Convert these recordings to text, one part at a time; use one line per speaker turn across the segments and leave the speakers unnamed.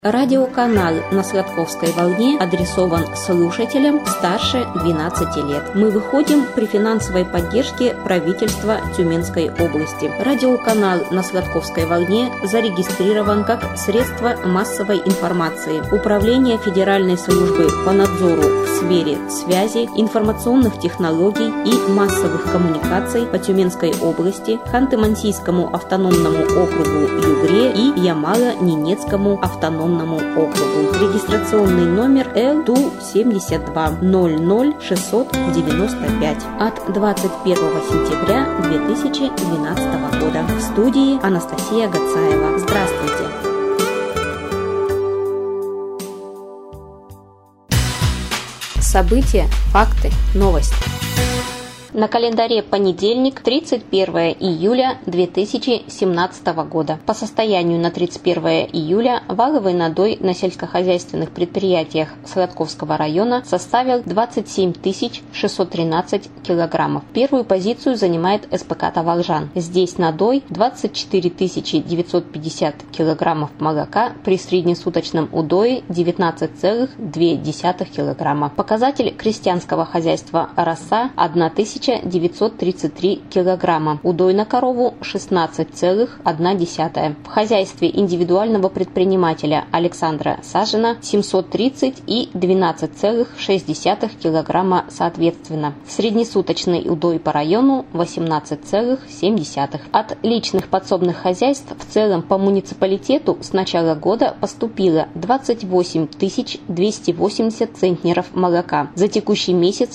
Радиоканал на Сладковской волне адресован слушателям старше 12 лет. Мы выходим при финансовой поддержке правительства Тюменской области. Радиоканал на Сладковской волне зарегистрирован как средство массовой информации. Управление Федеральной службы по надзору в сфере связи, информационных технологий и массовых коммуникаций по Тюменской области, Ханты-Мансийскому автономному округу Югре и Ямало-Ненецкому автономному округу. Регистрационный номер Л-Ту-72 00695 от 21 сентября 2012 года. В студии Анастасия Гацаева. Здравствуйте! События, факты, новости. На календаре понедельник, 31 июля 2017 года. По состоянию на 31 июля валовый надой на сельскохозяйственных предприятиях Сладковского района составил 27 613 килограммов. Первую позицию занимает СПК «Таволжан». Здесь надой 24 950 килограммов молока при среднесуточном удое 19,2 килограмма. Показатель крестьянского хозяйства «Роса» 1933 килограмма. Удой на корову 16,1. В хозяйстве индивидуального предпринимателя Александра Сажина 730 и 12,6 килограмма соответственно. Среднесуточный удой по району 18,7. От личных подсобных хозяйств в целом по муниципалитету с начала года поступило 28 280 центнеров молока. За текущий месяц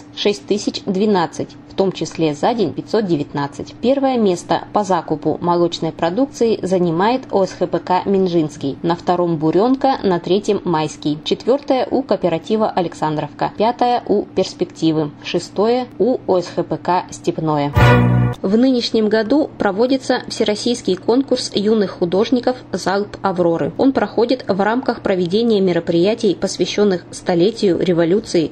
6012. В том числе за день 519. Первое место по закупу молочной продукции занимает ОСХПК «Минжинский», на втором «Буренка», на третьем «Майский», четвертое у кооператива «Александровка», пятое у «Перспективы», шестое у ОСХПК «Степное». В нынешнем году проводится всероссийский конкурс юных художников «Залп Авроры». Он проходит в рамках проведения мероприятий, посвященных столетию революции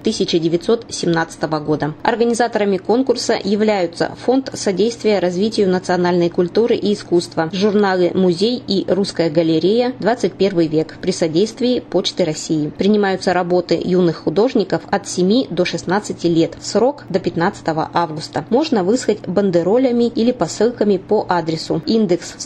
1917 года. Организаторами конкурса являются Фонд содействия развитию национальной культуры и искусства, журналы «Музей» и «Русская галерея. 21 век» при содействии Почты России. Принимаются работы юных художников от 7 до 16 лет, срок до 15 августа. Можно выслать бандеролями или посылками по адресу: индекс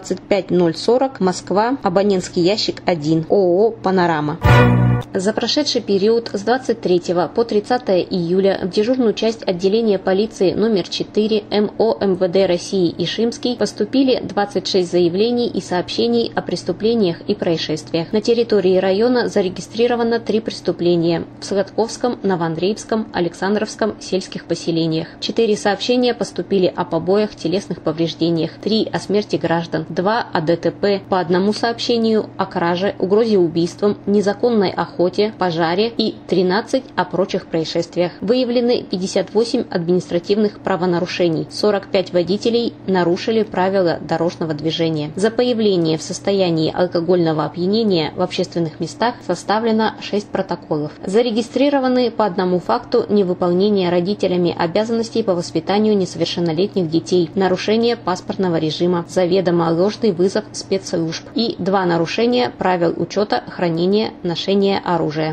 125040, Москва, абонентский ящик 1, ООО «Панорама». За прошедший период с 23 по 30 июля в дежурную часть отделения полиции номер 4 МО МВД России Ишимский поступили 26 заявлений и сообщений о преступлениях и происшествиях. На территории района зарегистрировано 3 преступления в Сладковском, Новоандреевском, Александровском сельских поселениях. 4 сообщения поступили о побоях, телесных повреждениях, 3 о смерти граждан, 2 о ДТП, по одному сообщению о краже, угрозе убийством, незаконной охоте, пожаре и 13 о прочих происшествиях. Выявлены 58 административных правонарушений. 45 водителей нарушили правила дорожного движения. За появление в состоянии алкогольного опьянения в общественных местах составлено 6 протоколов. Зарегистрированы по одному факту невыполнения родителями обязанностей по воспитанию несовершеннолетних детей, нарушение паспортного режима, заведомо ложный вызов спецслужб и 2 нарушения правил учета хранения, ношения оружия.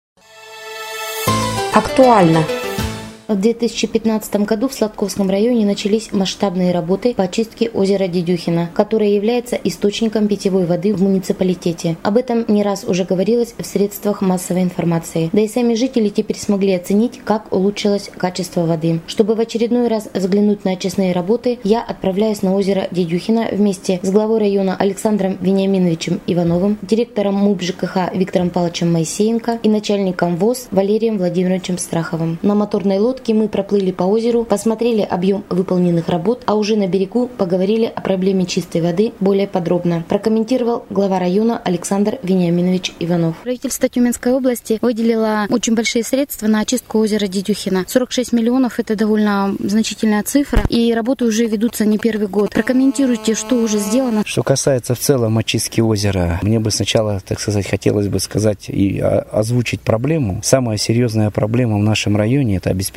Актуально. В 2015 году в Сладковском районе начались масштабные работы по очистке озера Дедюхино, которое является источником питьевой воды в муниципалитете. Об этом не раз уже говорилось в средствах массовой информации. Да и сами жители теперь смогли оценить, как улучшилось качество воды. Чтобы в очередной раз взглянуть на очистные работы, я отправляюсь на озеро Дедюхино вместе с главой района Александром Вениаминовичем Ивановым, директором МУП ЖКХ Виктором Павловичем Моисеенко и начальником ВОС Валерием Владимировичем Страховым. На моторной лодке мы проплыли по озеру, посмотрели объем выполненных работ, а уже на берегу поговорили о проблеме чистой воды более подробно, прокомментировал глава района Александр Вениаминович Иванов.
Правительство Тюменской области выделило очень большие средства на очистку озера Дедюхино. 46 миллионов – это довольно значительная цифра, и работы уже ведутся не первый год. Прокомментируйте, что уже сделано.
Что касается в целом очистки озера, мне бы сначала, так сказать, хотелось бы сказать и озвучить проблему. Самая серьезная проблема в нашем районе – это обеспечение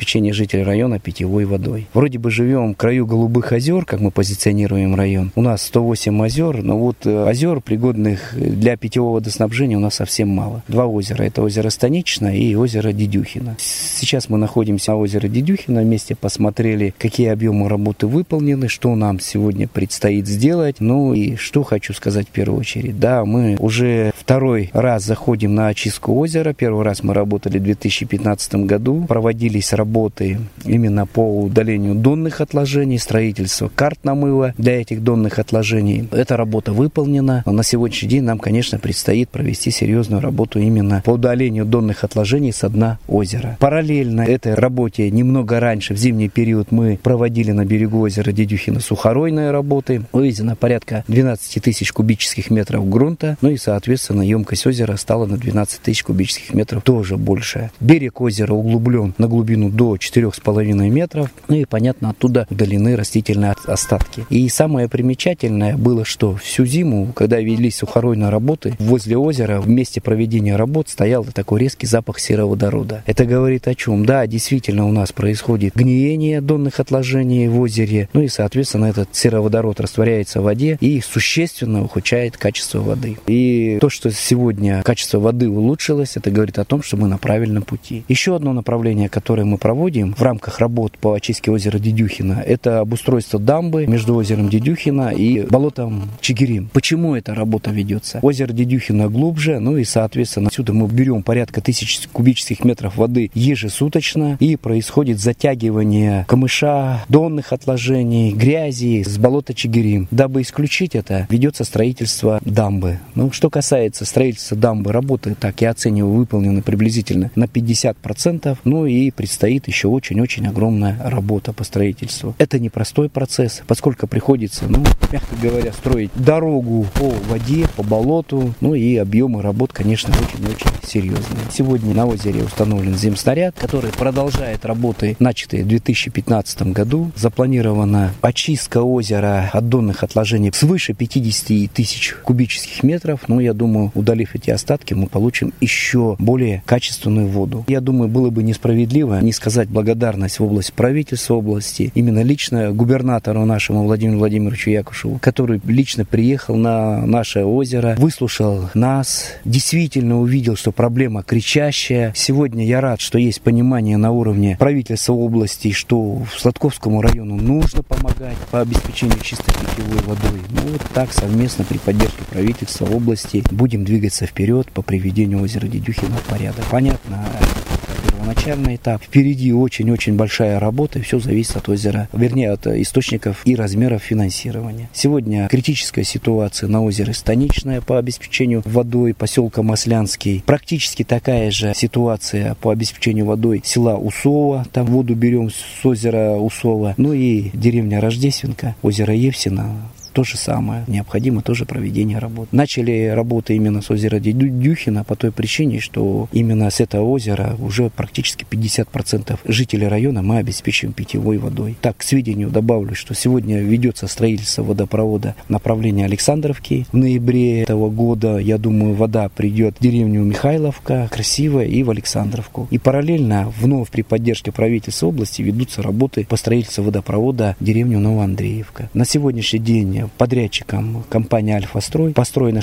обеспечения жителей района питьевой водой. Вроде бы живем в краю Голубых озер, как мы позиционируем район. У нас 108 озер, но вот озер, пригодных для питьевого водоснабжения, у нас совсем мало. Два озера. Это озеро Станичное и озеро Дедюхино. Сейчас мы находимся на озере Дедюхино, вместе посмотрели, какие объемы работы выполнены, что нам сегодня предстоит сделать. Ну и что хочу сказать в первую очередь. Да, мы уже второй раз заходим на очистку озера. Первый раз мы работали в 2015 году. Проводились работы именно по удалению донных отложений, строительство карт намыва для этих донных отложений. Эта работа выполнена. Но на сегодняшний день нам, конечно, предстоит провести серьезную работу именно по удалению донных отложений с дна озера. Параллельно этой работе немного раньше, в зимний период, мы проводили на берегу озера Дедюхино сухоройные работы. Вывезено порядка 12 тысяч кубических метров грунта. Ну и, соответственно, емкость озера стала на 12 тысяч кубических метров, тоже больше. Берег озера углублен на глубину до 4,5 метров. Ну и, понятно, оттуда удалены растительные остатки. И самое примечательное было, что всю зиму, когда велись сухоройные работы, возле озера в месте проведения работ стоял такой резкий запах сероводорода. Это говорит о чем? Да, действительно у нас происходит гниение донных отложений в озере. Ну и, соответственно, этот сероводород растворяется в воде и существенно ухудшает качество воды. И то, что сегодня качество воды улучшилось, это говорит о том, что мы на правильном пути. Еще одно направление, которое мы проводим в рамках работ по очистке озера Дедюхино, это обустройство дамбы между озером Дедюхино и болотом Чигирин. Почему эта работа ведется? Озеро Дедюхино глубже, ну и, соответственно, отсюда мы берем порядка 1000 кубических метров воды ежесуточно, и происходит затягивание камыша, донных отложений, грязи с болота Чигирин. Дабы исключить это, ведется строительство дамбы. Ну, что касается строительства дамбы, работы, так я оцениваю, выполнены приблизительно на 50%. Ну и предстоит еще очень-очень огромная работа по строительству. Это непростой процесс, поскольку приходится, мягко говоря, строить дорогу по воде, по болоту. Ну и объемы работ, конечно, очень-очень серьезные. Сегодня на озере установлен земснаряд, который продолжает работы, начатые в 2015 году. Запланирована очистка озера от донных отложений свыше 50 тысяч кубических метров. Но я думаю, удалив эти остатки, мы получим еще более качественную воду. Я думаю, было бы несправедливо не сказать благодарность в область правительства области, именно лично губернатору нашему Владимиру Владимировичу Якушеву, который лично приехал на наше озеро, выслушал нас, действительно увидел, что проблема кричащая. Сегодня я рад, что есть понимание на уровне правительства области, что Сладковскому району нужно помогать по обеспечению чистой питьевой водой. Вот так совместно при поддержке правительства области будем двигаться вперед по приведению озера Дедюхино в порядок. Понятно, первоначальный этап. Впереди очень-очень большая работа, и все зависит от озера, вернее, от источников и размеров финансирования. Сегодня критическая ситуация на озере Станичное по обеспечению водой поселка Маслянский. Практически такая же ситуация по обеспечению водой села Усово. Там воду берем с озера Усово. Ну и деревня Рождественка, озеро Евсино. То же самое. Необходимо тоже проведение работ. Начали работы именно с озера Дедюхино по той причине, что именно с этого озера уже практически 50% жителей района мы обеспечиваем питьевой водой. Так, к сведению добавлю, что сегодня ведется строительство водопровода в направлении Александровки. В ноябре этого года, я думаю, вода придет в деревню Михайловка, красивая, и в Александровку. И параллельно вновь при поддержке правительства области ведутся работы по строительству водопровода в деревню Новоандреевка. На сегодняшний день подрядчиком компании «Альфа-Строй» построено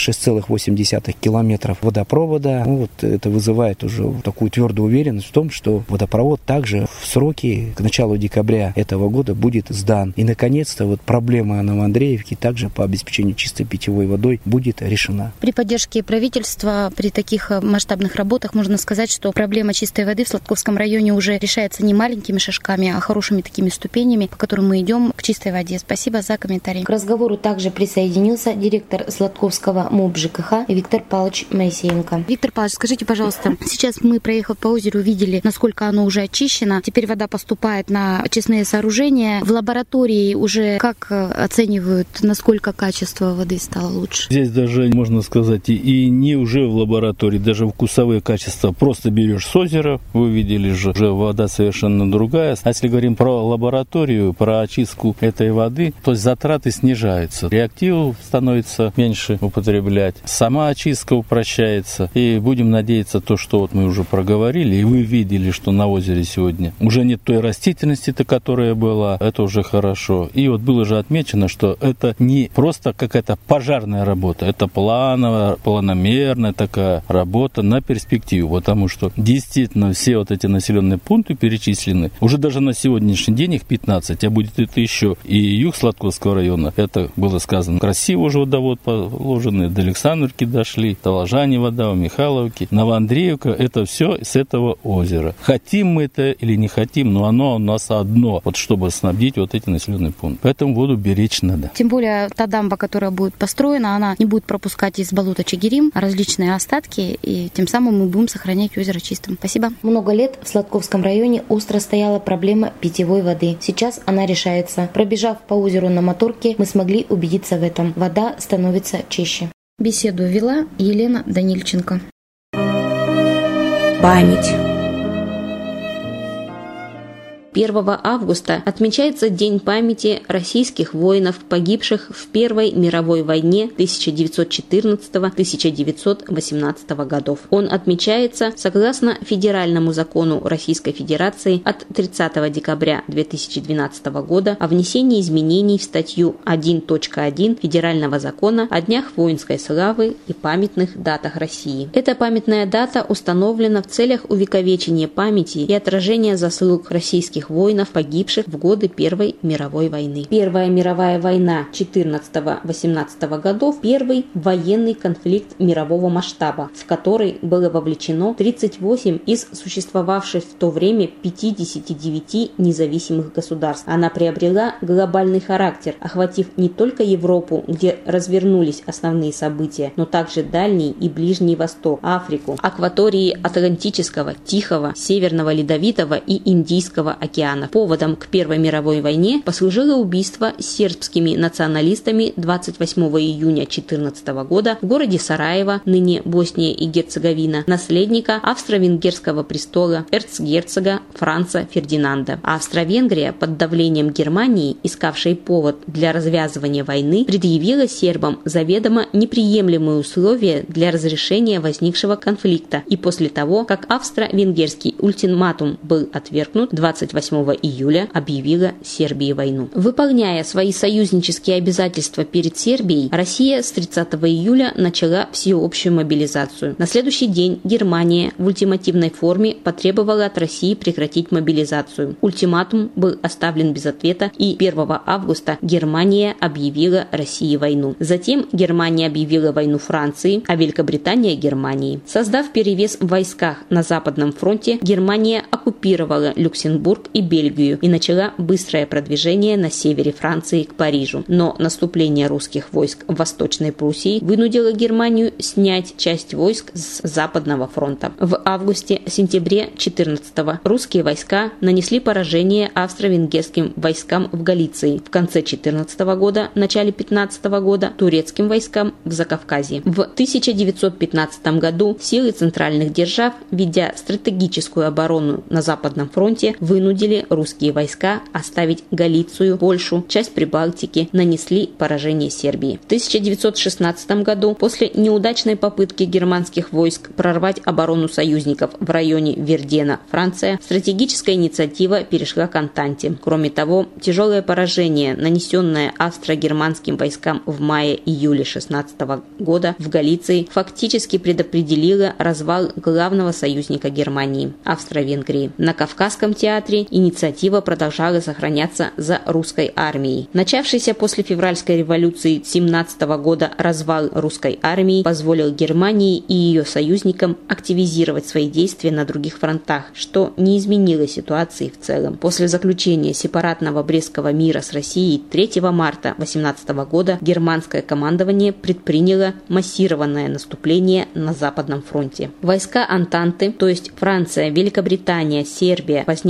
6,8 километров водопровода. Вот это вызывает уже такую твердую уверенность в том, что водопровод также в сроки к началу декабря этого года будет сдан. И, наконец-то, проблема Новоандреевки также по обеспечению чистой питьевой водой будет решена.
При поддержке правительства, при таких масштабных работах можно сказать, что проблема чистой воды в Сладковском районе уже решается не маленькими шажками, а хорошими такими ступенями, по которым мы идем к чистой воде. Спасибо за комментарий.
К разговору также присоединился директор Сладковского МУП ЖКХ Виктор Павлович Моисеенко.
Виктор Павлович, скажите, пожалуйста, сейчас мы, проехав по озеру, видели, насколько оно уже очищено. Теперь вода поступает на очистные сооружения. В лаборатории уже как оценивают, насколько качество воды стало лучше?
Здесь даже, можно сказать, и не уже в лаборатории, даже вкусовые качества. Просто берешь с озера, вы видели же, уже вода совершенно другая. А если говорим про лабораторию, про очистку этой воды, то затраты снижаются. уменьшается, реактивов становится меньше употреблять, сама очистка упрощается. И будем надеяться, то, что вот мы уже проговорили, и вы видели, что на озере сегодня уже нет той растительности-то, которая была, это уже хорошо. И вот было же отмечено, что это не просто какая-то пожарная работа, это плановая, планомерная такая работа на перспективу, потому что действительно все вот эти населенные пункты перечислены, уже даже на сегодняшний день их 15, а будет это еще и юг Сладковского района, это было сказано, красиво уже водовод положенный, до Александровки дошли, до Ложани вода, у Михайловки, Новоандреевка, это все с этого озера. Хотим мы это или не хотим, но оно у нас одно, вот чтобы снабдить вот эти населенные пункты. Поэтому воду беречь надо.
Тем более та дамба, которая будет построена, она не будет пропускать из болота Чигирим различные остатки, и тем самым мы будем сохранять озеро чистым. Спасибо.
Много лет в Сладковском районе остро стояла проблема питьевой воды. Сейчас она решается. Пробежав по озеру на моторке, мы смогли убедиться в этом. Вода становится чище.
Беседу вела Елена Данильченко.
Память. 1 августа отмечается День памяти российских воинов, погибших в Первой мировой войне 1914-1918 годов. Он отмечается согласно Федеральному закону Российской Федерации от 30 декабря 2012 года о внесении изменений в статью 1.1 Федерального закона о днях воинской славы и памятных датах России. Эта памятная дата установлена в целях увековечения памяти и отражения заслуг российских воинов, погибших в годы Первой мировой войны. Первая мировая война 14-18 годов – первый военный конфликт мирового масштаба, в который было вовлечено 38 из существовавших в то время 59 независимых государств. Она приобрела глобальный характер, охватив не только Европу, где развернулись основные события, но также Дальний и Ближний Восток, Африку, акватории Атлантического, Тихого, Северного Ледовитого и Индийского океанов. Поводом к Первой мировой войне послужило убийство сербскими националистами 28 июня 2014 года в городе Сараево, ныне Босния и Герцеговина, наследника австро-венгерского престола эрцгерцога Франца Фердинанда. Австро-Венгрия под давлением Германии, искавшей повод для развязывания войны, предъявила сербам заведомо неприемлемые условия для разрешения возникшего конфликта, и после того, как австро-венгерский ультиматум был отвергнут, 28 июля объявила Сербии войну. Выполняя свои союзнические обязательства перед Сербией, Россия с 30 июля начала всеобщую мобилизацию. На следующий день Германия в ультимативной форме потребовала от России прекратить мобилизацию. Ультиматум был оставлен без ответа, и 1 августа Германия объявила России войну. Затем Германия объявила войну Франции, а Великобритания – Германии. Создав перевес в войсках на Западном фронте, Германия оккупировала Люксембург и Бельгию и начала быстрое продвижение на севере Франции к Парижу. Но наступление русских войск в Восточной Пруссии вынудило Германию снять часть войск с Западного фронта. В августе-сентябре 14-го русские войска нанесли поражение австро-венгерским войскам в Галиции. В конце 14 года, начале 15 года турецким войскам в Закавказье. В 1915 году силы центральных держав, ведя стратегическую оборону на Западном фронте, вынудили русские войска оставить Галицию, Польшу, часть Прибалтики, нанесли поражение Сербии. В 1916 году, после неудачной попытки германских войск прорвать оборону союзников в районе Вердена, Франция, стратегическая инициатива перешла к Антанте. Кроме того, тяжелое поражение, нанесенное австро-германским войскам в мае-июле 16 года в Галиции, фактически предопределило развал главного союзника Германии – Австро-Венгрии. На Кавказском театре инициатива продолжала сохраняться за русской армией. Начавшийся после февральской революции 17 года развал русской армии позволил Германии и ее союзникам активизировать свои действия на других фронтах, что не изменило ситуации в целом. После заключения сепаратного Брестского мира с Россией 3 марта 18 года германское командование предприняло массированное наступление на Западном фронте. Войска Антанты, то есть Франция, Великобритания, Сербия, позднее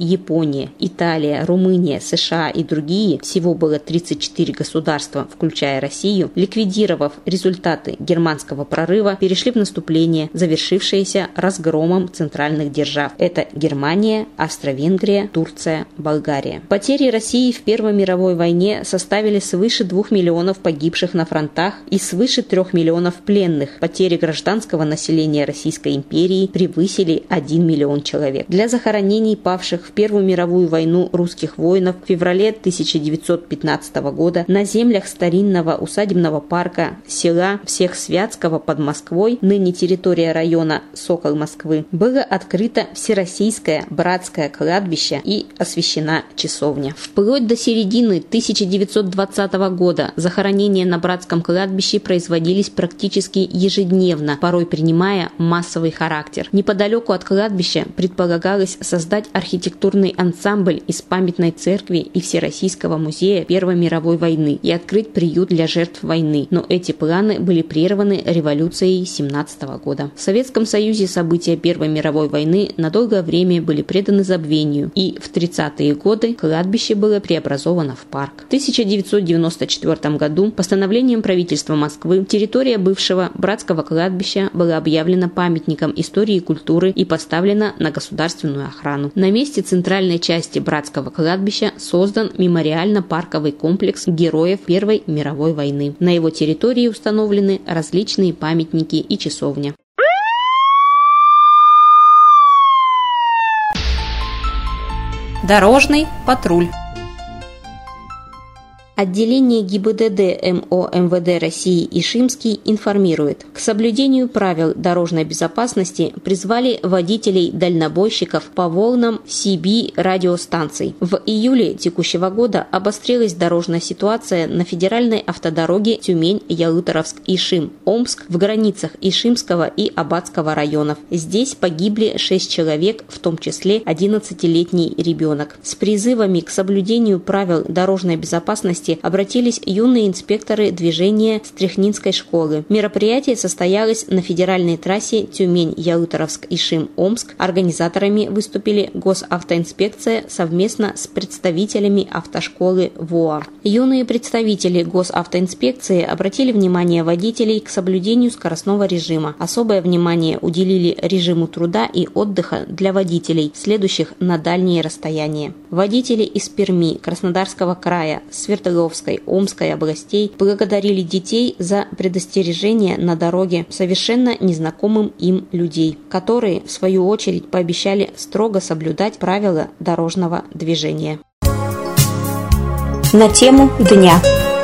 Япония, Италия, Румыния, США и другие, всего было 34 государства, включая Россию, ликвидировав результаты германского прорыва, перешли в наступление, завершившееся разгромом центральных держав. Это Германия, Австро-Венгрия, Турция, Болгария. Потери России в Первой мировой войне составили свыше 2 миллионов погибших на фронтах и свыше 3 миллионов пленных. Потери гражданского населения Российской империи превысили 1 миллион человек. Для захоронений павших в Первую мировую войну русских воинов в феврале 1915 года на землях старинного усадебного парка села Всехсвятского под Москвой, ныне территория района Сокол Москвы, было открыто Всероссийское братское кладбище и освящена часовня. Вплоть до середины 1920 года захоронения на братском кладбище производились практически ежедневно, порой принимая массовый характер. Неподалеку от кладбища предполагалось создать архитектурный ансамбль из памятной церкви и Всероссийского музея Первой мировой войны и открыть приют для жертв войны, но эти планы были прерваны революцией 1917 года. В Советском Союзе события Первой мировой войны на долгое время были преданы забвению, и в 30-е годы кладбище было преобразовано в парк. В 1994 году постановлением правительства Москвы территория бывшего братского кладбища была объявлена памятником истории и культуры и поставлена на государственную охрану. На месте центральной части братского кладбища создан мемориально-парковый комплекс героев Первой мировой войны. На его территории установлены различные памятники и часовня.
Дорожный патруль.
Отделение ГИБДД МО МВД России Ишимский информирует: к соблюдению правил дорожной безопасности призвали водителей-дальнобойщиков по волнам CB радиостанций. В июле текущего года обострилась дорожная ситуация на федеральной автодороге Тюмень-Ялуторовск-Ишим, Омск в границах Ишимского и Аббатского районов. Здесь погибли 6 человек, в том числе 11-летний ребенок. С призывами к соблюдению правил дорожной безопасности обратились юные инспекторы движения Стряхнинской школы. Мероприятие состоялось на федеральной трассе Тюмень-Ялуторовск-Ишим-Омск. Организаторами выступили Госавтоинспекция совместно с представителями автошколы ВОА. Юные представители Госавтоинспекции обратили внимание водителей к соблюдению скоростного режима. Особое внимание уделили режиму труда и отдыха для водителей, следующих на дальние расстояния. Водители из Перми, Краснодарского края, Свердловской, Омской областей благодарили детей за предостережение на дороге совершенно незнакомым им людей, которые, в свою очередь, пообещали строго соблюдать правила дорожного движения.
На тему дня.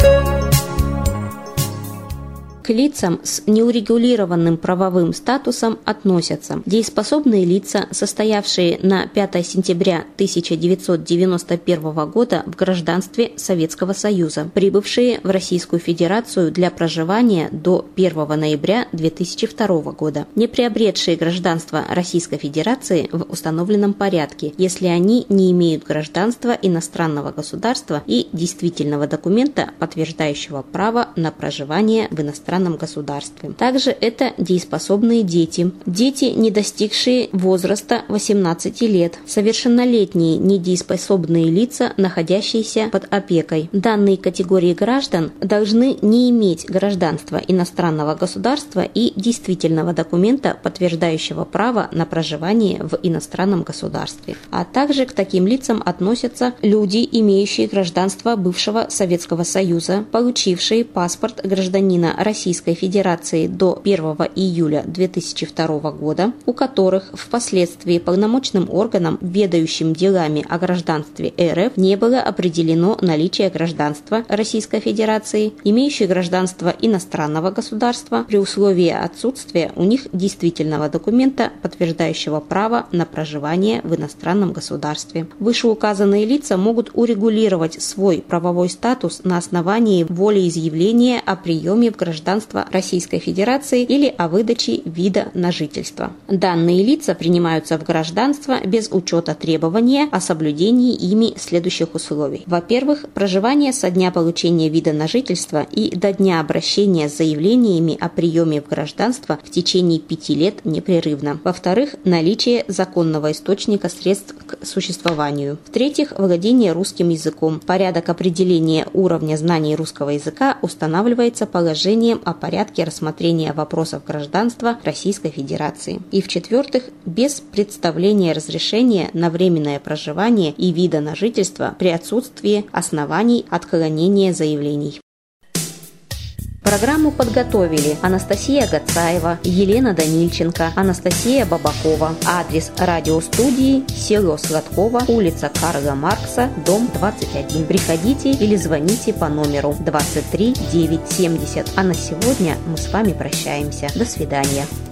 К лицам с неурегулированным правовым статусом относятся дееспособные лица, состоявшие на 5 сентября 1991 года в гражданстве Советского Союза, прибывшие в Российскую Федерацию для проживания до 1 ноября 2002 года, не приобретшие гражданство Российской Федерации в установленном порядке, если они не имеют гражданства иностранного государства и действительного документа, подтверждающего право на проживание в иностранном государстве. Также это дееспособные дети, дети, не достигшие возраста 18 лет, совершеннолетние недееспособные лица, находящиеся под опекой. Данные категории граждан должны не иметь гражданства иностранного государства и действительного документа, подтверждающего право на проживание в иностранном государстве. А также к таким лицам относятся люди, имеющие гражданство бывшего Советского Союза, получившие паспорт гражданина Российской Федерации до 1 июля 2002 года, у которых впоследствии полномочным органом, ведающим делами о гражданстве РФ, не было определено наличие гражданства Российской Федерации, имеющие гражданство иностранного государства при условии отсутствия у них действительного документа, подтверждающего право на проживание в иностранном государстве. Вышеуказанные лица могут урегулировать свой правовой статус на основании волеизъявления о приеме в гражданство гражданства Российской Федерации или о выдаче вида на жительство. Данные лица принимаются в гражданство без учета требования о соблюдении ими следующих условий. Во-первых, проживание со дня получения вида на жительство и до дня обращения с заявлениями о приеме в гражданство в течение 5 лет непрерывно. Во-вторых, наличие законного источника средств к существованию. В-третьих, владение русским языком. Порядок определения уровня знаний русского языка устанавливается положением о порядке рассмотрения вопросов гражданства Российской Федерации. И в-четвертых, без представления разрешения на временное проживание и вида на жительство при отсутствии оснований отклонения заявлений. Программу подготовили Анастасия Гацаева, Елена Данильченко, Анастасия Бабакова. Адрес радиостудии: село Сладково, улица Карла Маркса, дом 21. Приходите или звоните по номеру 23 970. А на сегодня мы с вами прощаемся. До свидания.